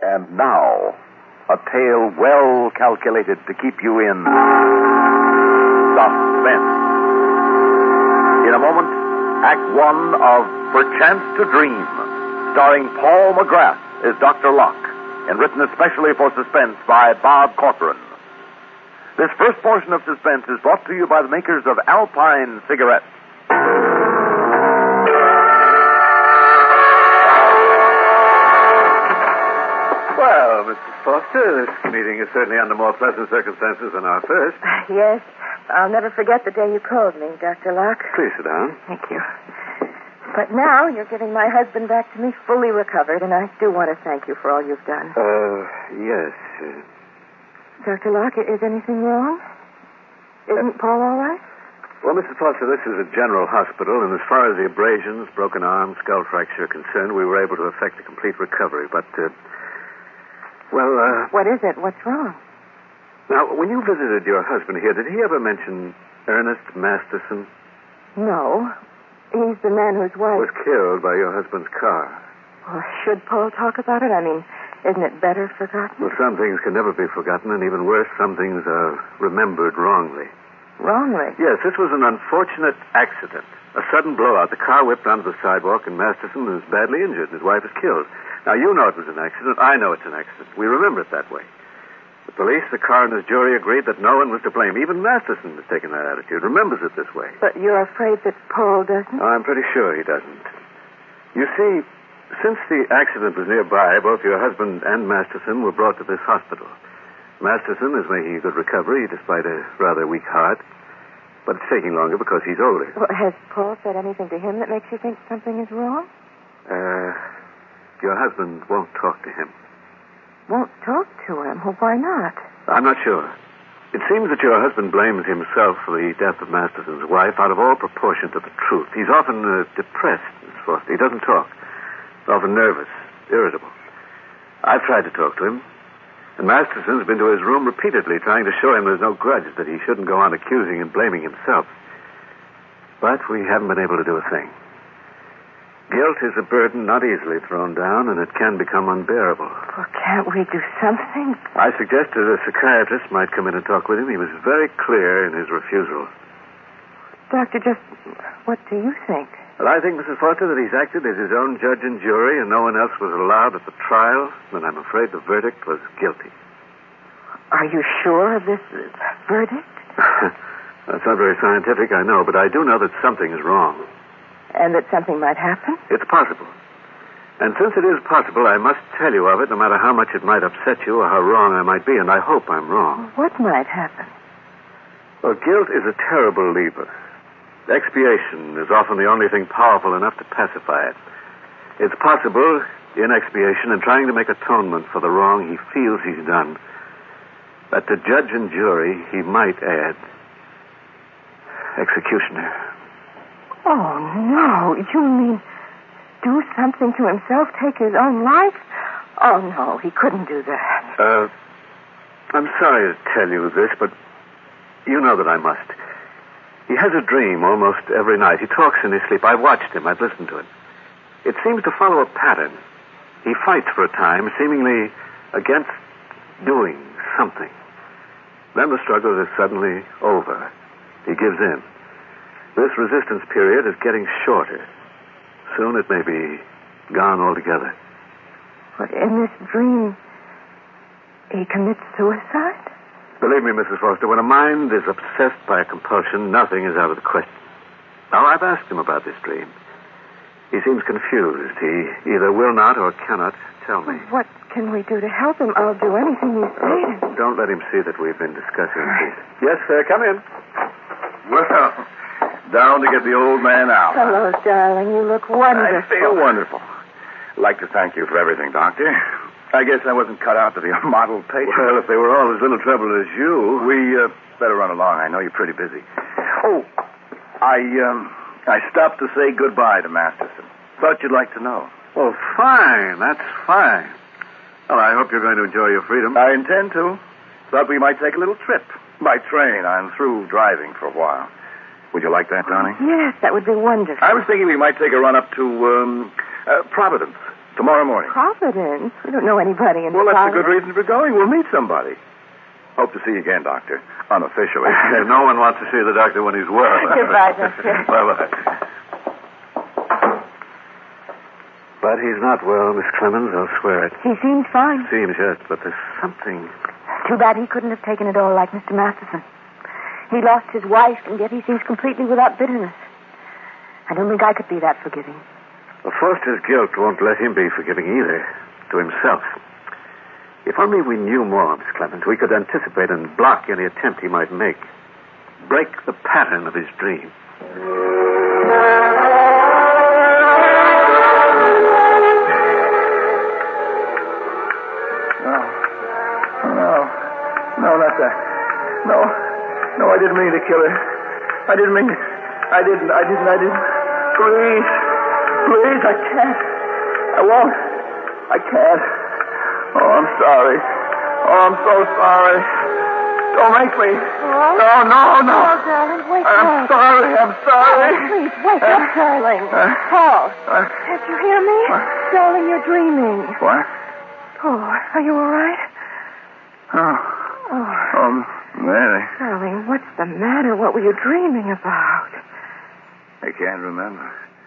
And now, a tale well calculated to keep you in suspense. In a moment, Act One of Perchance to Dream, starring Paul McGrath as Dr. Locke, and written especially for Suspense by Bob Corcoran. This first portion of Suspense is brought to you by the makers of Alpine cigarettes. Well, Mrs. Foster, this meeting is certainly under more pleasant circumstances than our first. Yes. I'll never forget the day you called me, Dr. Locke. Please sit down. Thank you. But now you're giving my husband back to me fully recovered, and I do want to thank you for all you've done. Yes. Dr. Locke, is anything wrong? Isn't Paul all right? Well, Mrs. Foster, this is a general hospital, and as far as the abrasions, broken arm, skull fracture are concerned, we were able to effect a complete recovery. But, What is it? What's wrong? Now, when you visited your husband here, did he ever mention Ernest Masterson? No. He's the man whose wife was killed by your husband's car. Well, should Paul talk about it? I mean, isn't it better forgotten? Well, some things can never be forgotten, and even worse, some things are remembered wrongly. Wrongly? Yes, this was an unfortunate accident. A sudden blowout. The car whipped onto the sidewalk, and Masterson was badly injured, and his wife was killed. Now, you know it was an accident. I know it's an accident. We remember it that way. The police, the coroner's jury agreed that no one was to blame. Even Masterson has taken that attitude, remembers it this way. But you're afraid that Paul doesn't? Oh, I'm pretty sure he doesn't. You see, since the accident was nearby, both your husband and Masterson were brought to this hospital. Masterson is making a good recovery, despite a rather weak heart. But it's taking longer because he's older. Well, has Paul said anything to him that makes you think something is wrong? Your husband won't talk to him. Won't talk to him? Well, why not? I'm not sure. It seems that your husband blames himself for the death of Masterson's wife out of all proportion to the truth. He's often depressed, Miss Foster. He doesn't talk. Often nervous, irritable. I've tried to talk to him. And Masterson's been to his room repeatedly trying to show him there's no grudge, that he shouldn't go on accusing and blaming himself. But we haven't been able to do a thing. Guilt is a burden not easily thrown down, and it can become unbearable. Well, can't we do something? I suggested a psychiatrist might come in and talk with him. He was very clear in his refusal. Doctor, just what do you think? Well, I think, Mrs. Foster, that he's acted as his own judge and jury, and no one else was allowed at the trial, and I'm afraid the verdict was guilty. Are you sure of this verdict? That's not very scientific, I know, but I do know that something is wrong. And that something might happen? It's possible. And since it is possible, I must tell you of it, no matter how much it might upset you or how wrong I might be, and I hope I'm wrong. What might happen? Well, guilt is a terrible lever. Expiation is often the only thing powerful enough to pacify it. It's possible, in expiation and trying to make atonement for the wrong he feels he's done, that to judge and jury he might add executioner. Oh, no. You mean do something to himself, take his own life? Oh, no, he couldn't do that. I'm sorry to tell you this, but you know that I must. He has a dream almost every night. He talks in his sleep. I've watched him. I've listened to him. It seems to follow a pattern. He fights for a time, seemingly against doing something. Then the struggle is suddenly over. He gives in. This resistance period is getting shorter. Soon it may be gone altogether. But in this dream, he commits suicide? Believe me, Mrs. Foster, when a mind is obsessed by a compulsion, nothing is out of the question. Now, I've asked him about this dream. He seems confused. He either will not or cannot tell me. What can we do to help him? I'll do anything you say. Don't let him see that we've been discussing this. Yes, sir, come in. Well, down to get the old man out. Hello, darling. You look wonderful. I feel wonderful. I'd like to thank you for everything, Doctor. I guess I wasn't cut out to be a model patient. Well, if they were all as little trouble as you... We better run along. I know you're pretty busy. Oh, I stopped to say goodbye to Masterson. Thought you'd like to know. Oh, fine. That's fine. Well, I hope you're going to enjoy your freedom. I intend to. Thought we might take a little trip. By train. I'm through driving for a while. Would you like that, darling? Yes, that would be wonderful. I was thinking we might take a run up to Providence. Tomorrow morning. Providence? We don't know anybody in Well, that's a Providence. good reason for going. We'll meet somebody. Hope to see you again, Doctor. Unofficially. No one wants to see the doctor when he's well. Goodbye, Doctor. Bye-bye. But he's not well, Miss Clemens. I'll swear it. He seems fine. Seems, yes, but there's something... Too bad he couldn't have taken it all like Mr. Masterson. He lost his wife, and yet he seems completely without bitterness. I don't think I could be that forgiving. Well, Foster's guilt won't let him be forgiving either, to himself. If only we knew more, Miss Clemens, we could anticipate and block any attempt he might make. Break the pattern of his dream. No, not that. No, I didn't mean to kill her. I didn't. Please, I can't. I won't. I can't. Oh, I'm sorry. Oh, I'm so sorry. Don't make me. Oh? No. Oh, darling, wake I'm up. sorry. Oh, please, wake up, darling. Paul, can't you hear me? Darling, you're dreaming. What? Oh, are you all right? Oh, Mary. Darling, what's the matter? What were you dreaming about? I can't remember.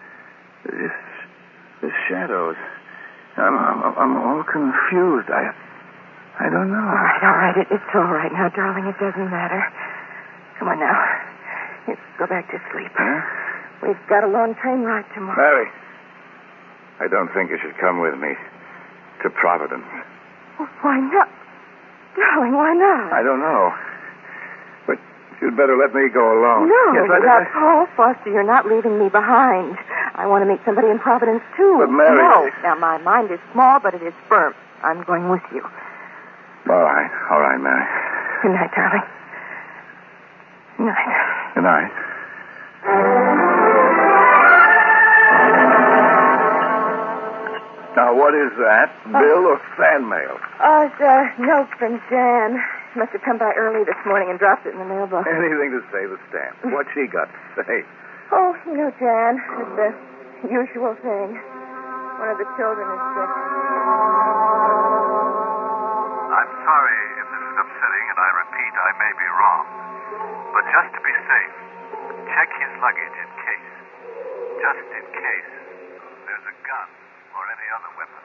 It's shadows. I'm all confused. I don't know. All right. It's all right now, darling. It doesn't matter. Come on now. Let's go back to sleep. Huh? We've got a long train ride tomorrow. Mary, I don't think you should come with me to Providence. Well, why not? Darling, why not? I don't know. But you'd better let me go alone. No, Yes, without Paul Foster, you're not leaving me behind. I want to meet somebody in Providence, too. But, Mary... No. Now, my mind is small, but it is firm. I'm going with you. All right, Mary. Good night, darling. Good night. Good night. Now, what is that? Bill or fan mail? Oh, it's a note from Jan. Must have come by early this morning and dropped it in the mailbox. Anything to save a stamp. What's she got to say? Oh, you know, Jan, it's the usual thing. One of the children is sick. I'm sorry if this is upsetting, and I repeat, I may be wrong. But just to be safe, check his luggage in case. Just in case there's a gun or any other weapon.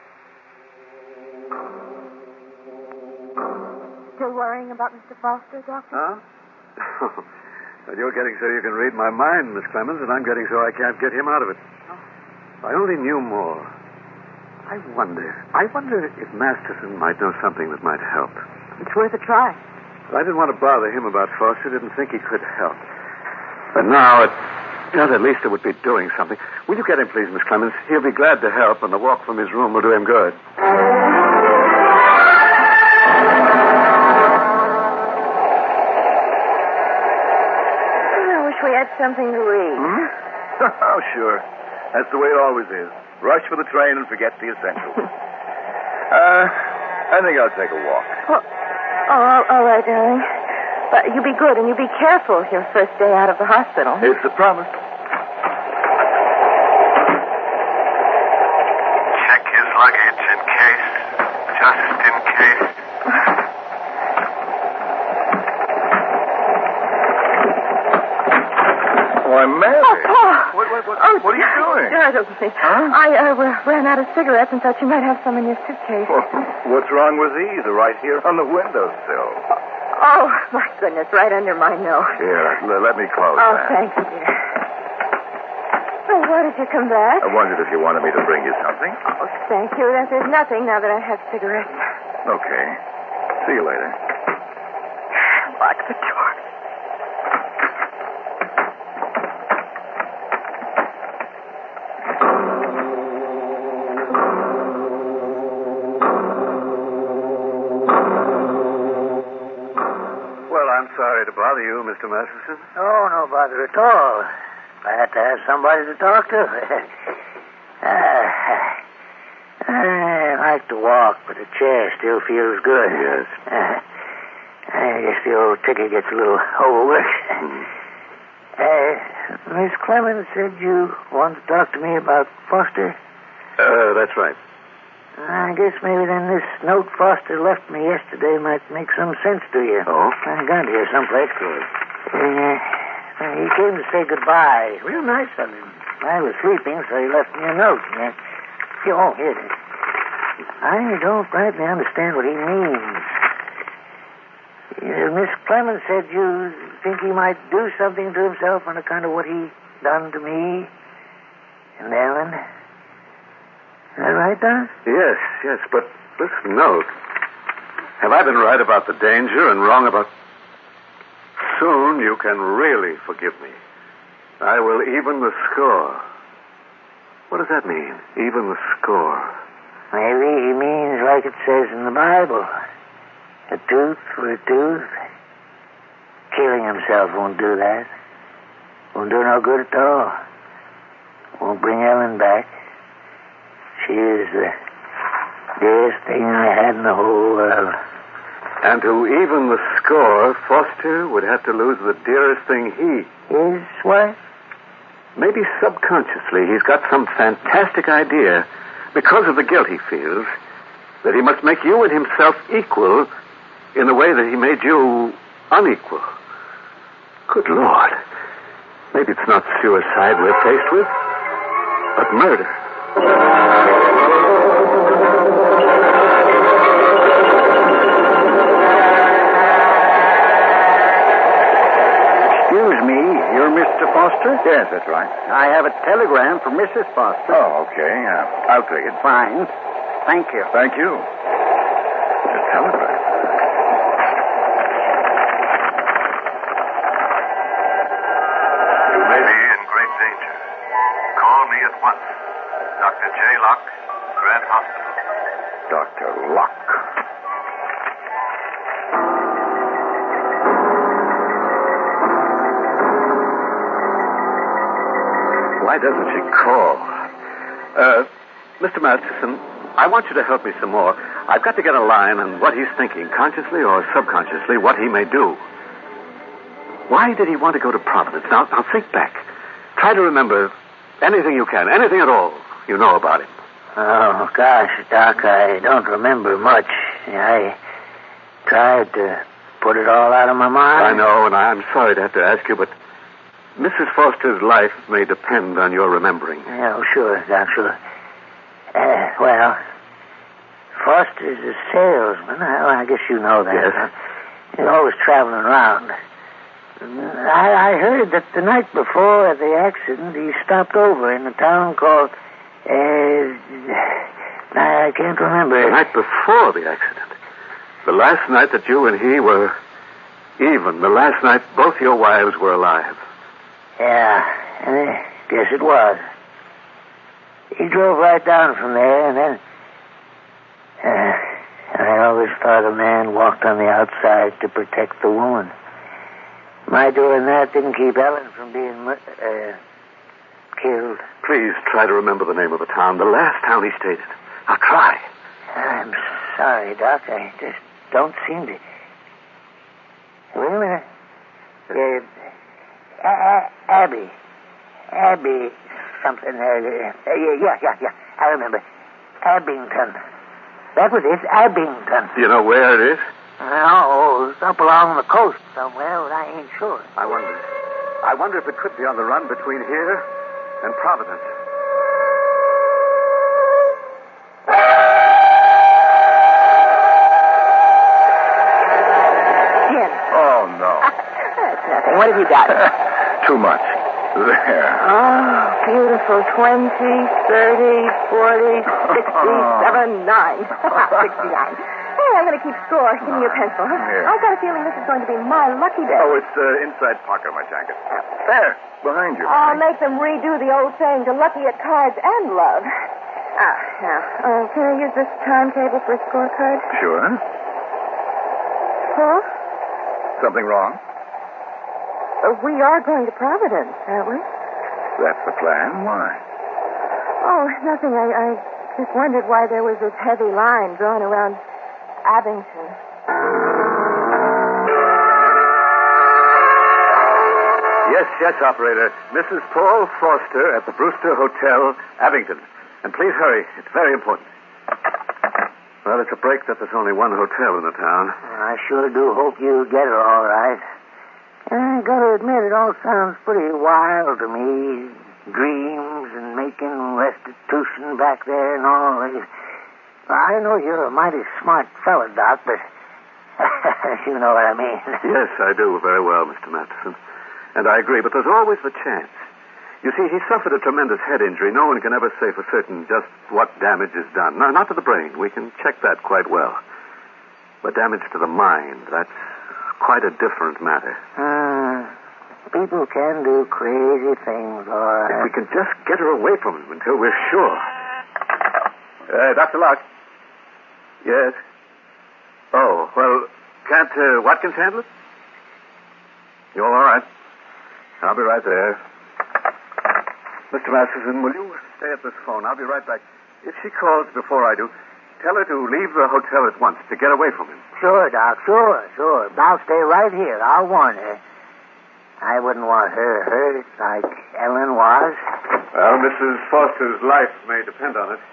Still worrying about Mr. Foster, Doctor? Huh? Well, you're getting so you can read my mind, Miss Clemens, and I'm getting so I can't get him out of it. If I only knew more. I wonder if Masterson might know something that might help. It's worth a try. But I didn't want to bother him about Foster. Didn't think he could help. But now, at least it would be doing something. Will you get him, please, Miss Clemens? He'll be glad to help, and the walk from his room will do him good. I wish we had something to read. Oh, sure. That's the way it always is. Rush for the train and forget the essentials. I think I'll take a walk. All right, darling. But you be good and you be careful your first day out of the hospital. It's a promise. Check his luggage in case. Just in case. Why, Mary. Oh, Paul. What are you doing? Startled me. Huh? I ran out of cigarettes and thought you might have some in your suitcase. Well, what's wrong with these? They're right here on the windowsill. Oh, my goodness, right under my nose. Here, let me close Oh, that. thank you, dear. Well, why did you come back? I wondered if you wanted me to bring you something. Oh, thank you. There's nothing now that I have cigarettes. Okay. See you later. Lock the door. Sorry to bother you, Mr. Masterson. Oh, no bother at all. Glad to have somebody to talk to. I like to walk, but the chair still feels good. Yes. I guess the old ticket gets a little overworked. Miss Clemens said you wanted to talk to me about Foster? That's right. I guess maybe then this note Foster left me yesterday might make some sense to you. Oh? I got it here someplace. He came to say goodbye. Real nice of him. I was sleeping, so he left me a note. Oh, here it is. I don't rightly understand what he means. Miss Clemens said you think he might do something to himself on account of what he done to me and Ellen. Is that right, Don? Yes, but this note. Have I been right about the danger and wrong about... Soon you can really forgive me. I will even the score. What does that mean, even the score? Maybe he means like it says in the Bible. A tooth for a tooth. Killing himself won't do that. Won't do no good at all. Won't bring Ellen back. She is the dearest thing I had in the whole world. And to even the score, Foster would have to lose the dearest thing he... His wife? Maybe subconsciously he's got some fantastic idea, because of the guilt he feels, that he must make you and himself equal in the way that he made you unequal. Good Lord. Maybe it's not suicide we're faced with, but murder. Excuse me, you're Mr. Foster? Yes, that's right. I have a telegram from Mrs. Foster. Oh, okay. I'll take it. Fine. Thank you. Thank you. A telegram. You may be in great danger. Call me at once. Dr. J. Locke, Grant Hospital. Dr. Locke. Why doesn't she call? Mr. Masterson, I want you to help me some more. I've got to get a line on what he's thinking, consciously or subconsciously, what he may do. Why did he want to go to Providence? Now think back. Try to remember anything you can, anything at all you know about him. Oh, gosh, Doc, I don't remember much. I tried to put it all out of my mind. I know, and I'm sorry to have to ask you, but Mrs. Foster's life may depend on your remembering. Oh, sure, Doc, sure. Well, Foster's a salesman. I guess you know that. Yes. Huh? He's always traveling around. I heard that the night before the accident, he stopped over in a town called... I can't remember. The night before the accident. The last night that you and he were even. The last night both your wives were alive. Yeah, I guess it was. He drove right down from there, and then... I always thought a man walked on the outside to protect the woman. My doing that didn't keep Ellen from being killed. Please try to remember the name of the town, the last town he stayed in. Now try. I'm sorry, Doc. I just don't seem to... Wait a minute. Abbey something. Yeah. I remember. Abington. That was it, Abington. Do you know where it is? No, it's up along the coast somewhere, but I ain't sure. I wonder if it could be on the run between here and Providence. Jim. Oh, no. That's nothing. What have you got? Too much. There. Oh, beautiful. 20, 30, 40, 67, 9. 69. Hey, I'm going to keep score. Give me your pencil, huh? Here. I've got a feeling this is going to be my lucky day. Oh, it's inside pocket of my jacket. There. Behind you. I'll make them redo the old saying to lucky at cards and love. Now, can I use this timetable for a scorecard? Sure. Huh? Something wrong? We are going to Providence, aren't we? That's the plan. Why? Oh, nothing. I just wondered why there was this heavy line drawn around Abington. Yes, operator. Mrs. Paul Foster at the Brewster Hotel, Abington. And please hurry. It's very important. Well, it's a break that there's only one hotel in the town. I sure do hope you get her all right. I gotta admit, it all sounds pretty wild to me. Dreams and making restitution back there and all. I know you're a mighty smart fella, Doc, but you know what I mean. Yes, I do very well, Mr. Matheson. And I agree, but there's always the chance. You see, he suffered a tremendous head injury. No one can ever say for certain just what damage is done. No, not to the brain. We can check that quite well. But damage to the mind, that's quite a different matter. People can do crazy things, all right. If we can just get her away from him until we're sure. Dr. Locke. Yes? Oh, well, can't Watkins handle it? You're all right. I'll be right there. Mr. Masterson, will you stay at this phone? I'll be right back. If she calls before I do, tell her to leave the hotel at once to get away from him. Sure, Doc, sure. I'll stay right here. I'll warn her. I wouldn't want her hurt like Ellen was. Well, Mrs. Foster's life may depend on it.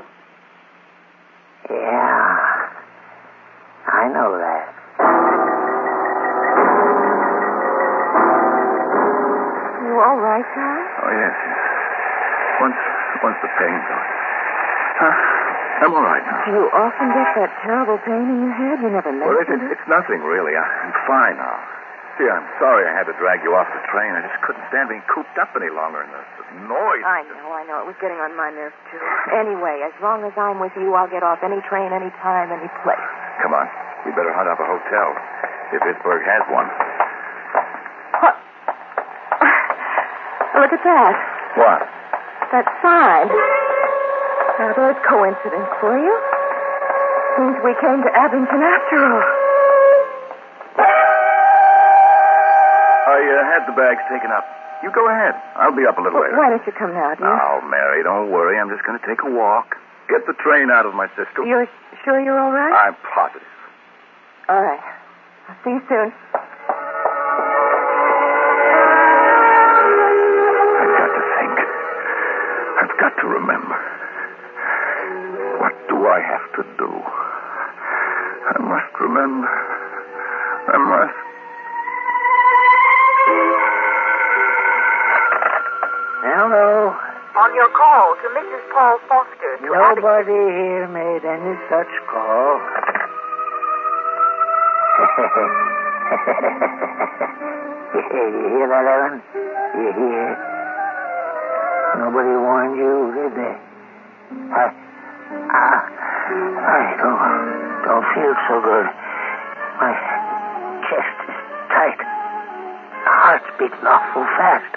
Yeah, I know that. You all right, Tom? Oh, yes. Once the pain's gone. I'm all right now. Do you often get that terrible pain in your head? You never mentioned it. It's nothing, really. I'm fine now. See, I'm sorry I had to drag you off the train. I just couldn't stand being cooped up any longer, and the noise. I know. It was getting on my nerves, too. Anyway, as long as I'm with you, I'll get off any train, any time, any place. Come on. We better hunt up a hotel, if Pittsburgh has one. What? Look at that. What? That sign. Now, there's coincidence for you. Seems we came to Abington after all. I had the bags taken up. You go ahead. I'll be up a little later. Why don't you come now, dear? Oh, Mary, don't worry. I'm just going to take a walk. Get the train out of my system. You're sure you're all right? I'm positive. All right. I'll see you soon. I've got to think. I've got to remember. What do I have to do? I must remember. I must. Hello. On your call to Mrs. Paul Foster. Nobody here made any such call. You hear that, Ellen? You hear? Nobody warned you, did they? I don't feel so good. My chest is tight. The heart's beating awful fast.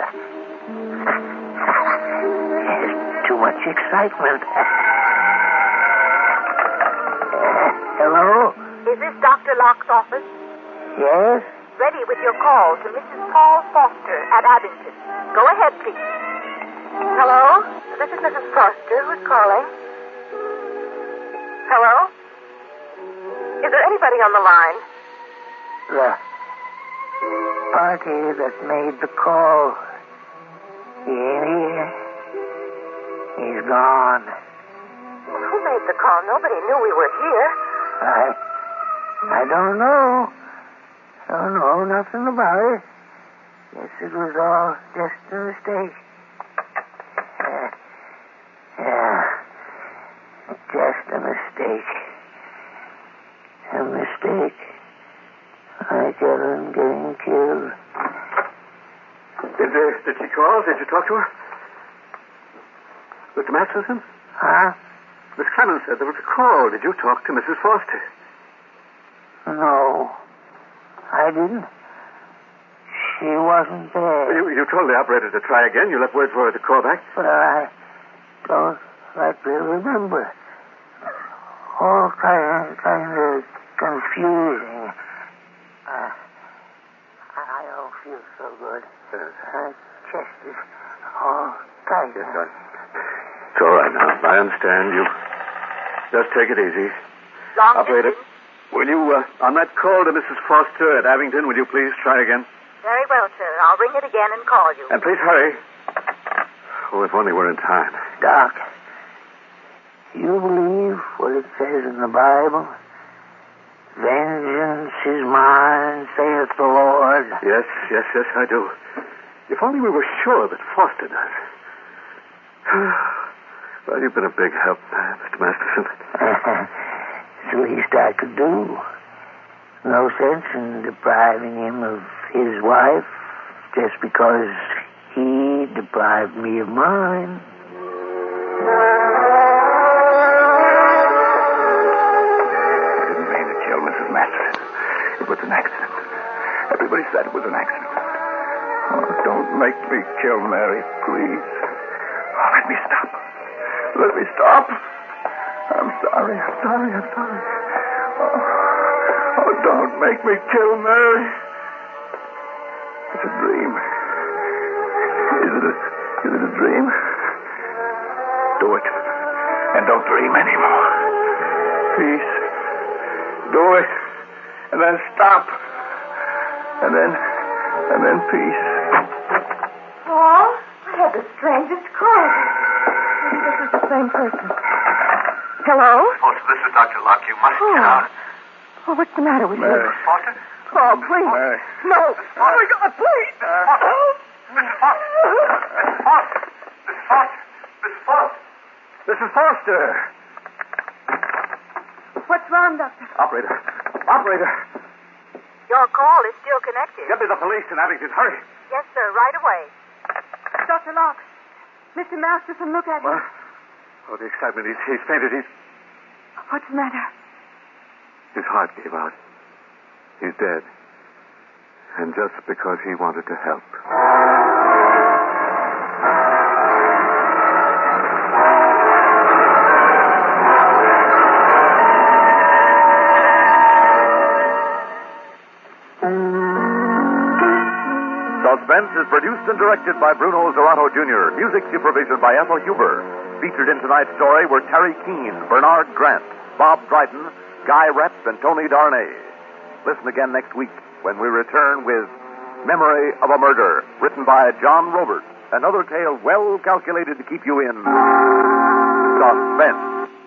There's too much excitement. Hello? Is this Dr. Locke's office? Yes? Ready with your call to Mrs. Paul Foster at Abington. Go ahead, please. Hello? This is Mrs. Foster. Who's calling? Hello? Is there anybody on the line? The party that made the call. He ain't here. He's gone. Well, who made the call? Nobody knew we were here. I don't know. Don't know nothing about it. Guess it was all just a mistake. Yeah. Just a mistake. A mistake. Like Ellen getting killed. Did she call? Did you talk to her? Mr. Masterson? Huh? Miss Clemens said there was a call. Did you talk to Mrs. Foster? No. I didn't. She wasn't there. You told the operator to try again. You left word for her to call back. But I don't rightly remember. All kind of confusing. I don't feel so good. My chest is all tight. Yes, it's all right now. I understand. You just take it easy. Operator, will you, on that call to Mrs. Foster at Abington, will you please try again? Very well, sir. I'll ring it again and call you. And please hurry. Oh, if only we're in time. Doc, You believe what it says in the Bible? Vengeance is mine, saith the Lord. Yes, I do. If only we were sure that Foster does. Well, you've been a big help, Mr. Masterson. It's the least I could do. No sense in depriving him of his wife just because he deprived me of mine. I didn't mean to kill Mrs. Masterson. It was an accident. Everybody said it was an accident. Oh, don't make me kill Mary, please. Oh, let me stop. Let me stop. I'm sorry. Oh, don't make me kill Mary. It's a dream. Is it a dream? Do it. And don't dream anymore. Peace. Do it. And then stop. And then peace. Oh, I had the strangest call. Maybe this is the same person. Hello? Foster, this is Dr. Locke. You must get out. Oh, what's the matter with Mary. you? Foster? Oh, please. Mary. No. Oh, my God, please. Mrs. Foster! Mrs. Foster! Mrs. Foster! Mrs. Foster! Mrs. Foster! What's wrong, Doctor? Operator! Your call is still connected. Get me the police in Abington. Hurry. Yes, sir, right away. Dr. Locke, Mr. Masterson, look at him. What? Oh, the excitement. He's fainted. What's the matter? His heart gave out. He's dead. And just because he wanted to help. Suspense is produced and directed by Bruno Zerato Jr. Music supervision by Ethel Huber. Featured in tonight's story were Terry Keane, Bernard Grant, Bob Dryden, Guy Repp, and Tony Darnay. Listen again next week when we return with Memory of a Murder, written by John Roberts. Another tale well calculated to keep you in suspense.